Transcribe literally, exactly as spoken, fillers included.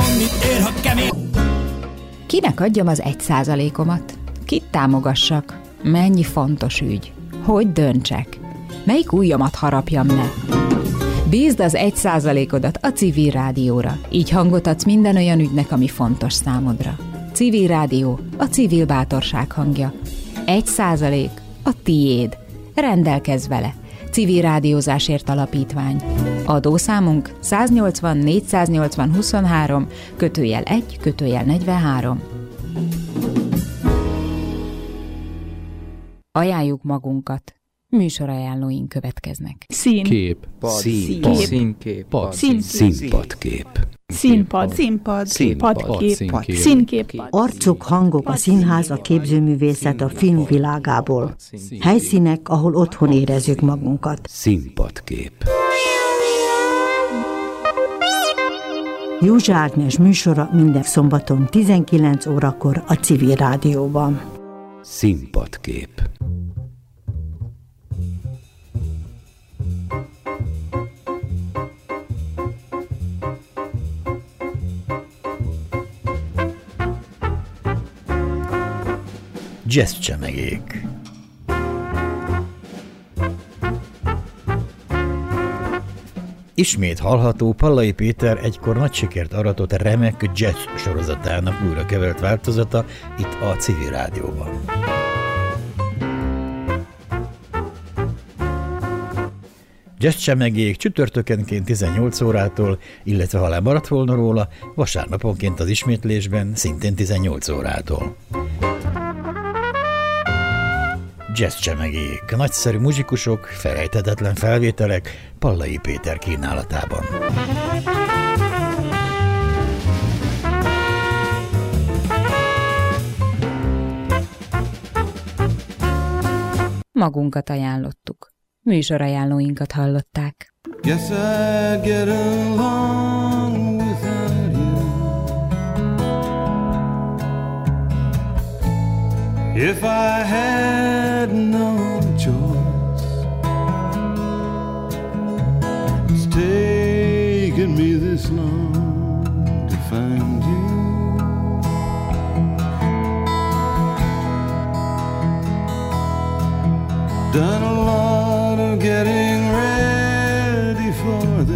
mond, mit ér, ha kemény. Kinek adjam az egy százalékomat? Kit támogassak? Mennyi fontos ügy? Hogy döntsek? Melyik ujjamat harapjam le? Bízd az egy százalékodat a Civil Rádióra. Így hangot adsz minden olyan ügynek, ami fontos számodra. Civil Rádió, a civil bátorság hangja. Egy százalék a tiéd. Rendelkezz vele. Civil Rádiózásért Alapítvány. Adószámunk száznyolcvan négyszáznyolcvan huszonhárom kötőjel egy kötőjel negyvenhárom. Ajánljuk magunkat. Műsorajánlóink következnek. Szín. Kép. Szín. Színkép. Pad. Színpadkép. Színpad. Színpad. Padkép. Színkép. Arcok, hangok, a színház, a képzőművészet a film világából. Helyszínek, ahol otthon érezzük magunkat. Színpadkép. Józsa Ágnes műsora minden szombaton tizenkilenc órakor a Civil Rádióban. Színpadkép. Jazz csemegék. Ismét hallható Pallai Péter egykor nagy sikert aratott remek jazz sorozatának újra kevert változata itt a Civil Rádióban. Jazz csemegék csütörtökenként tizennyolc órától, illetve ha lemaradt volna róla, vasárnaponként az ismétlésben szintén tizennyolc órától. Jazz csemegék, nagyszerű muzsikusok, felejthetetlen felvételek Pallai Péter kínálatában. Magunkat ajánlottuk. Műsorajánlóinkat hallották. Guess I'd get along without you if I had no choice. It's taken me this long to find